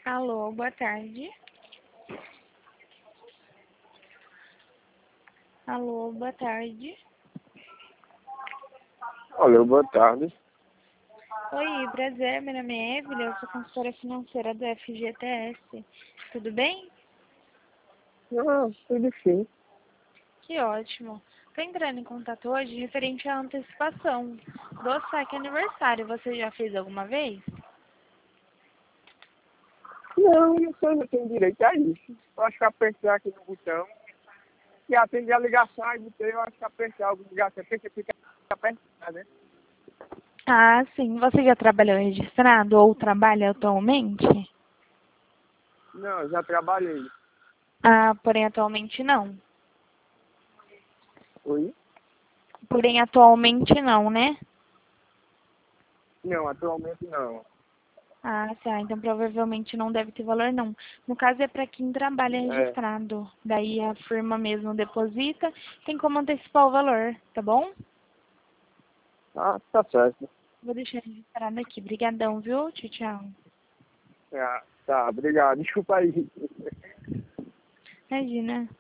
Alô, boa tarde. Alô, boa tarde. Alô, boa tarde. Oi, prazer, meu nome é Evelyn, eu sou consultora financeira do FGTS. Tudo bem? Tudo sim. Que ótimo. Estou entrando em contato hoje referente à antecipação do saque aniversário. Você já fez alguma vez? Não sei, não tenho direito a isso. Eu acho que apertar aqui no botão e atender a ligação, e botei, eu acho que apertar alguma ligação, porque fica apertado, né? Ah, sim. Você já trabalhou registrado ou trabalha atualmente? Não, já trabalhei. Ah, porém atualmente não. Oi? Porém atualmente não, né? Não, atualmente não. Ah, tá. Então provavelmente não deve ter valor, não. No caso é para quem trabalha É. registrado. Daí a firma mesmo deposita, tem como antecipar o valor, tá bom? Tá certo. Vou deixar registrado aqui. Obrigadão, viu? Tchau, tchau. Tá, obrigado. Desculpa aí. Imagina.